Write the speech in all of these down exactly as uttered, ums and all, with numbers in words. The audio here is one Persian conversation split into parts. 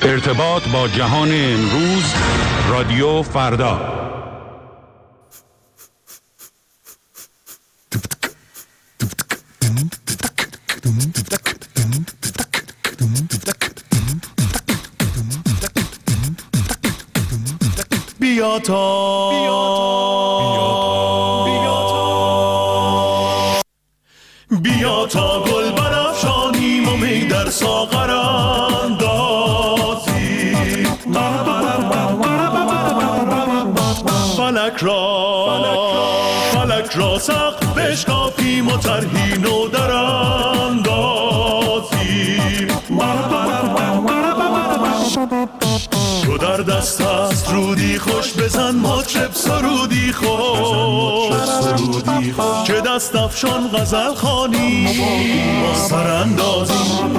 ارتباط با جهان امروز، رادیو فردا. بیا تا بیا تا گل برافشانیم و می در ساغر اندازیم، فلک را فلک را سقف بشکافیم و طرحی نو در اندازیم. تو در دست است رودی خوش بزن مطرب سرودی خوش، که دست افشان غزل خوانی با سراندازی.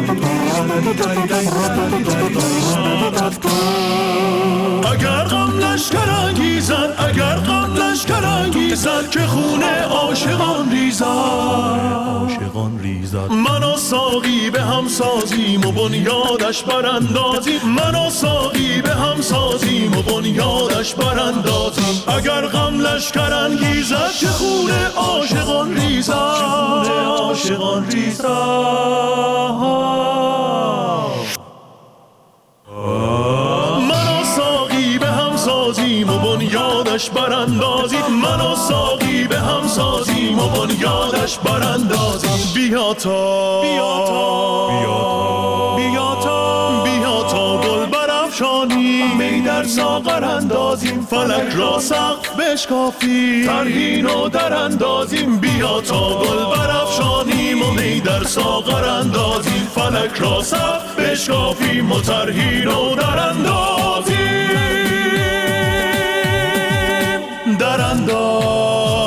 اگر غم لشکر انگیزد، اگر غم لشکر انگیزد، که خونه عاشقان ریزد، عاشقان ریزد. من و ساقی به هم سازیم و بنیادش براندازیم، من و ساقی به هم سازیم و بنیادش براندازیم. اگر غم لشکر انگیزد، که خونه عاشقان ریزد، خونه عاشقان ریزد. من و ساقی به هم سازیم و بنیادش براندازیم، من و ساقی به هم سازیم و بنیادش براندازیم. بیا تا بیا تا بیا تا بیا تا گل برافشانیم، می در ساغر اندازیم، فلک را سقف بشکافیم، طرحی نو در اندازیم. بیا تا گل برافشانیم و می در ساغر اندازیم، فلک را سقف بشکافیم و طرحی نو در اندازیم، در اندازیم.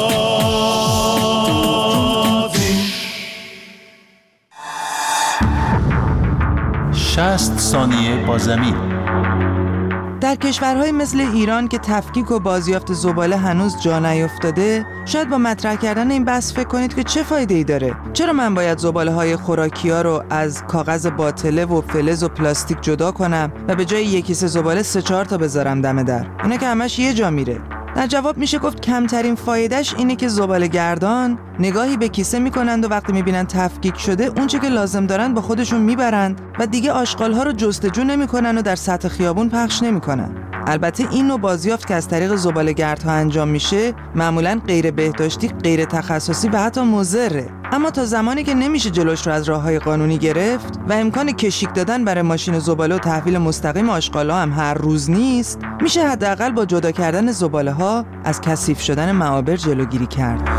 شصت ثانیه با زمین. در کشورهای مثل ایران که تفکیک و بازیافت زباله هنوز جا نیفتاده، شاید با مطرح کردن این بحث فکر کنید که چه فایده‌ای داره؟ چرا من باید زباله‌های خوراکی‌ها رو از کاغذ باطله و فلز و پلاستیک جدا کنم و به جای یک کیسه زباله سه چهار تا بذارم دم در؟ اینا که همش یه جا میره. در جواب میشه گفت کمترین فایدهش اینه که زباله گردان نگاهی به کیسه میکنند و وقتی میبینن تفکیک شده اونچه که لازم دارن با خودشون میبرند و دیگه آشغالها رو جستجو نمیکنن و در سطح خیابون پخش نمیکنن. البته این نوع بازیافت که از طریق زباله گردها انجام میشه معمولاً غیر بهداشتی، غیر تخصصی و حتی مضره. اما تا زمانی که نمیشه جلوش رو از راههای قانونی گرفت و امکان کشیک دادن برای ماشین زباله و تحویل مستقیم آشغال‌ها هم هر روز نیست، میشه حداقل با جدا کردن زباله‌ها از کثیف شدن معابر جلوگیری کرد.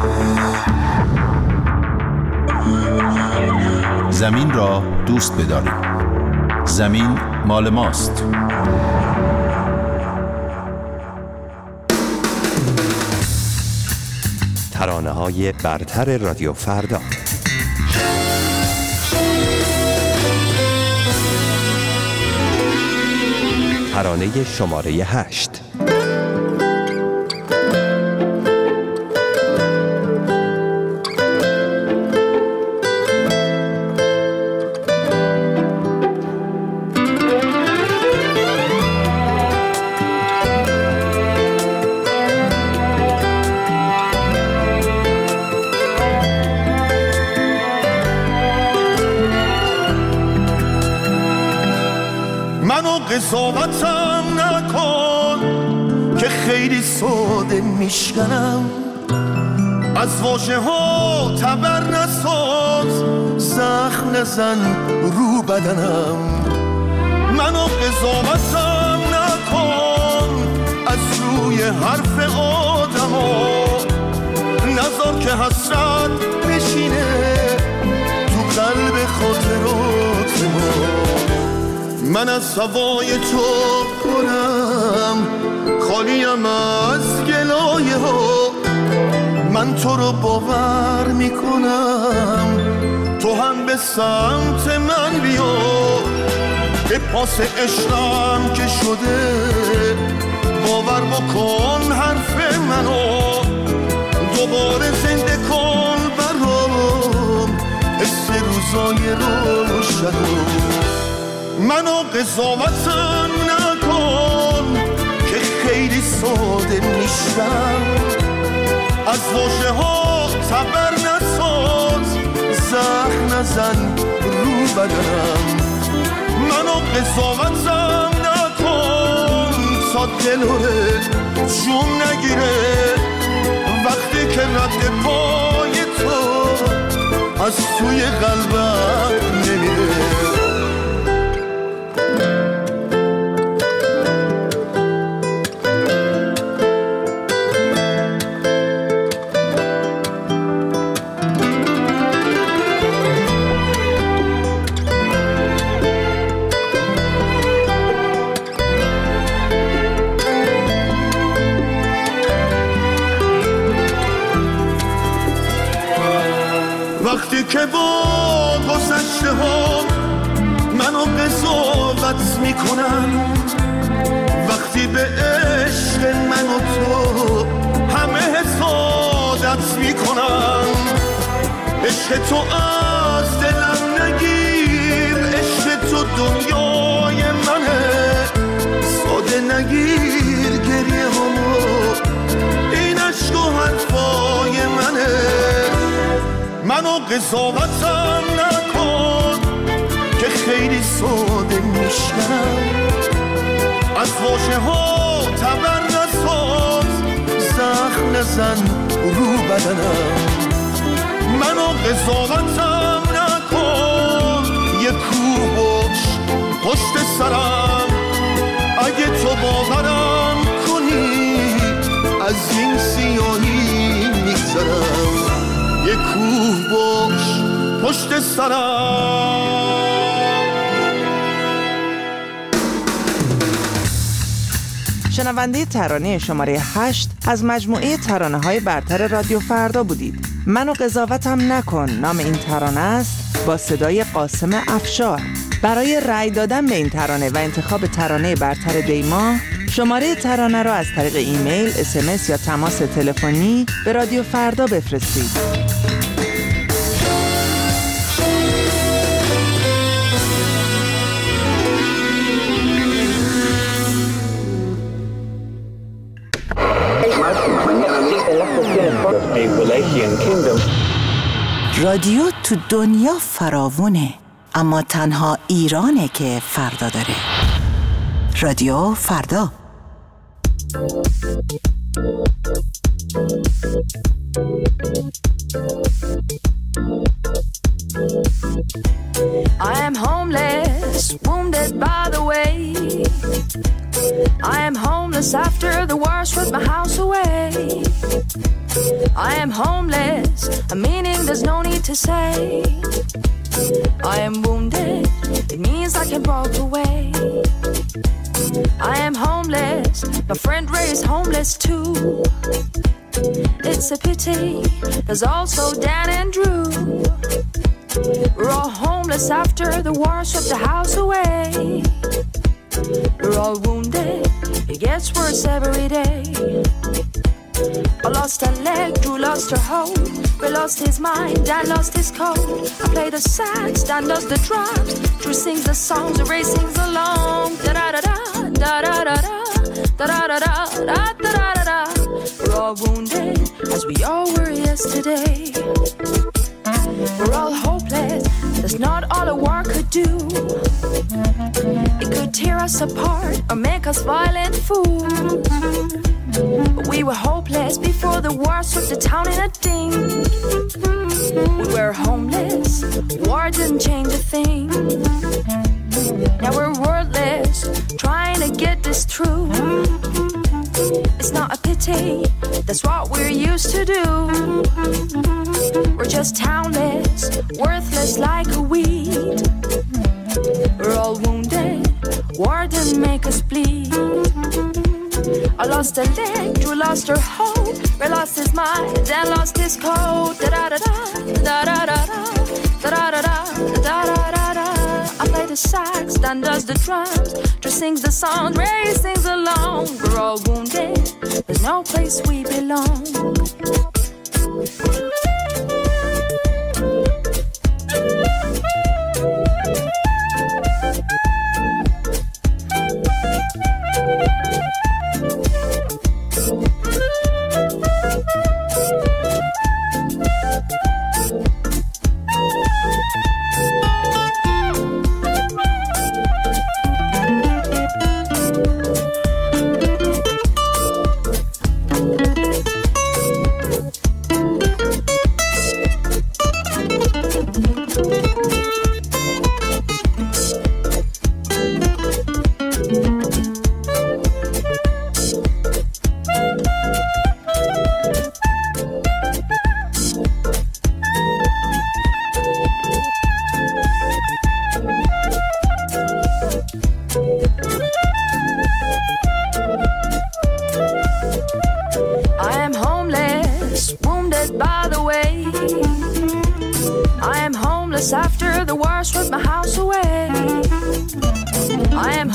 زمین را دوست بدارید. زمین مال ماست. ترانه‌های برتر رادیو فردا. ترانه شماره هشت. قضاوتم نکن که خیلی ساده میشکنم، از واژه ها تبر نساز، زخم نزن رو بدنم. منو قضاوتم نکن از روی حرف آدم ها، نذار که حسرت بشینه تو قلب خاطرات ما. من از هوای تو پرم، خالیم از گلایه ها، من تو رو باور میکنم، تو هم به سمت من بیا، به پاس عشقم که شده باور بکن حرف منو، دوباره زنده کن برام حس روزای روشنو. منو قضاوتم نکن که خیلی ساده میشم، از واژه ها تبر نساز، زخم نزن رو بدنم. منو قضاوتم نکن تا دلوره جون نگیره، وقتی که رد پای تو از توی قلبم نمیره. وقتی که با گذشته ها منو قضاوت میکنن، وقتی به عشق من و تو همه حسادت میکنن، عشق تو از دلم نگیر، عشق تو دنیای منه، ساده نگیر گریه همو، این عشق و حرفای منه. منو قضاوتم نکن که خیلی ساده میشنم، از واژه ها تبر نساز، زخم نزن رو بدنم. منو قضاوتم نکن، یه کوه باش پشت سرم، اگه تو باورم کنی از این سیاهی میگذرم. یه کوه باش پشت سرم. شنونده ترانه شماره هشت از مجموعه ترانه های برتر رادیو فردا بودید. منو قضاوتم نکن نام این ترانه است، با صدای قاسم افشار. برای رأی دادن به این ترانه و انتخاب ترانه برتر دیما، شماره ترانه را از طریق ایمیل، اس ام اس یا تماس تلفنی به رادیو فردا بفرستید. رادیو تو دنیا فراوونه، اما تنها ایرانه که فردا داره. رادیو فردا. I am homeless, wounded by the way. I am homeless after the war swept my house away. I am homeless, a meaning there's no need to say. I am wounded, it means I can walk away. I am homeless, my friend Ray is homeless too. It's a pity, there's also Dan and Drew. We're all homeless after the war swept the house away. We're all wounded, it gets worse every day. I lost a leg, Drew lost her hoe. Ray lost his mind, Dan lost his code. I play the sax, Dan does the drums. Drew sings the songs, Ray sings along. Da-da-da-da, da-da-da-da, da-da-da-da, da-da-da-da. We're all wounded, as we all were yesterday. We're all hopeless, that's not all a war could do. It could tear us apart or make us violent fools. But we were hopeless before the war swept the town in a ding. We were homeless, war didn't change a thing. Now we're wordless, trying to get this through. It's not a pity, that's what we're used to do. We're just townless, worthless like a weed. We're all wounded, war didn't make us bleed. I lost a leg, Drew lost her hope. Ray lost his mind, Dan lost his code. Da-da-da-da, da-da-da-da, da-da-da-da, da-da-da-da. I play the sax, Dan does the drums. Drew sings the songs, Ray sings along. We're all wounded, there's no place we belong.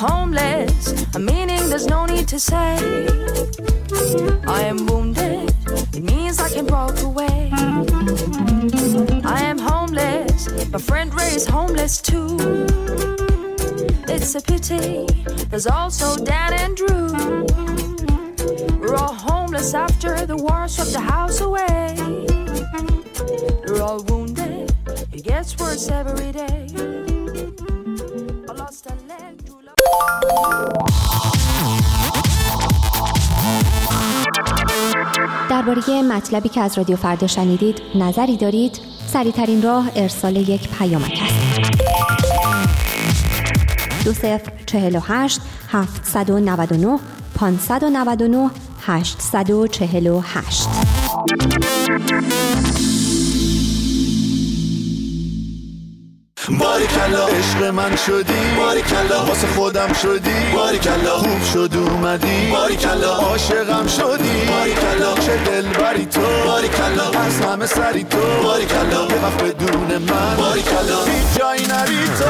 homeless, a meaning there's no need to say. I am wounded, it means I can walk away. I am homeless, my friend Ray is homeless too. It's a pity, there's also Dan and Drew. We're all homeless after the war swept the house away. We're all wounded, it gets worse every day. I lost a leg to love. درباره مطلبی که از رادیو فردا شنیدید نظری دارید؟ سریع‌ترین راه ارسال یک پیامک است. دو صفر چهل و هشت هفتصد و نود و نه پانصد و نود و نه هشتصد و چهل و هشت. باریکلا عشق من شدی، باریکلا واسه خودم شدی، باریکلا خوب شد اومدی، باریکلا عاشقم شدی، باریکلا چه دلبری تو، باریکلا از همه سری تو، باریکلا یه وقت بدون من، باریکلا هیچ جایی نری تو،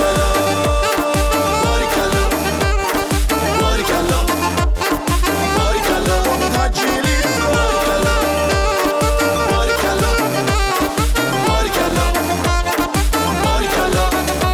باریکلا باریکلا باریکلا تجیلی تو، باریکلا باریکلا باریکلا باریکلا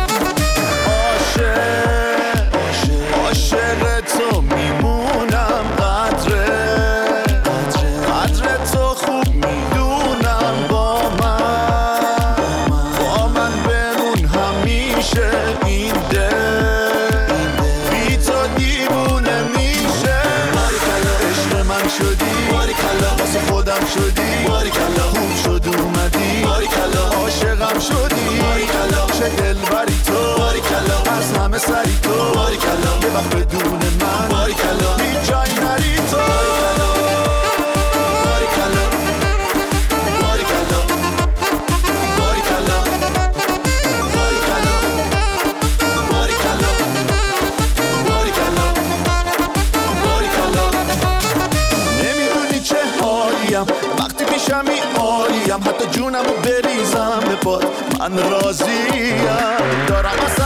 عاشق عاشق تو میمونم، قدره قدر تو خوب میدونم، با من با من بمون همیشه، این دل بی تو دیوونه میشه، باریکلا عشق من شدی، باریکلا واسه خودم شدی، باریکلا خوب شد اومدی، باریکلا عاشقم شدی، باریکلا چه دلبری تو، باریکلا از همه سری تو، باریکلا یه وقت بدون من، باریکلا هیچ جایی نری تو، باریکلا باریکلا باریکلا باریکلا باریکلا باریکلا باریکلا نمیدونی چه حالیم وقتی پیشمی عالیم، حتی جونمو بریزم به پات من راضیم، دارم